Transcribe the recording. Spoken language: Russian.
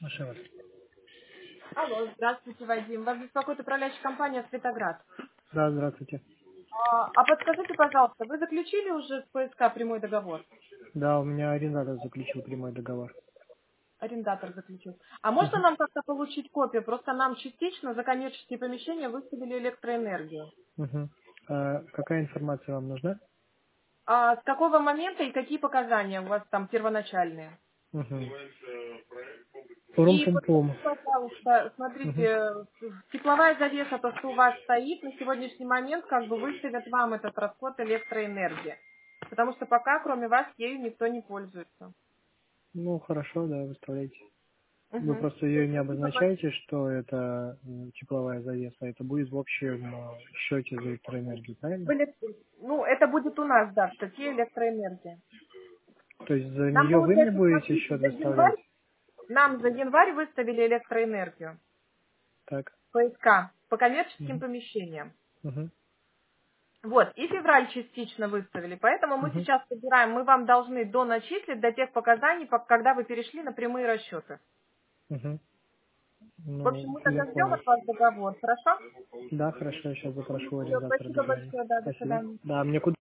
Слушаю вас. Алло, здравствуйте, Вадим. Вас беспокоит управляющая компания «Светоград». Да, здравствуйте. А подскажите, пожалуйста, вы заключили уже с ПСК прямой договор? Да, у меня арендатор заключил прямой договор. Арендатор заключил. А можно Мгм. нам как-то получить копию? Просто нам частично за коммерческие помещения выставили электроэнергию. Мгм. Какая информация вам нужна? А с какого момента и какие показания у вас там первоначальные? Угу. И Пум-пум-пум. подскажите, пожалуйста, Мгм. смотрите, тепловая завеса, то, что у вас стоит, на сегодняшний момент как бы выставят вам этот расход электроэнергии. Потому что пока, кроме вас, ею никто не пользуется. Ну, хорошо, да, выставляйте. Вы Мгм. просто Всё, ее не спасибо большое. обозначаете, что это тепловая завеса. Это будет в общем счете за электроэнергию, правильно? Ну, это будет у нас, да, в статье электроэнергия. То есть за Нам, нее вы мне получается, будете смотрите, счет выставлять? нам за январь выставили электроэнергию, Так. ПСК, по коммерческим Угу. помещениям. Угу. Вот, и февраль частично выставили, поэтому мы Угу. сейчас собираем, мы вам должны доначислить до тех показаний, когда вы перешли на прямые расчеты. Угу. В общем, Ну, мы я тогда ждем понял. от вас договор, хорошо? Да, хорошо, я сейчас запрошу Все, арендатора спасибо дозвонить. большое, да, до Спасибо. свидания. Да, мне куда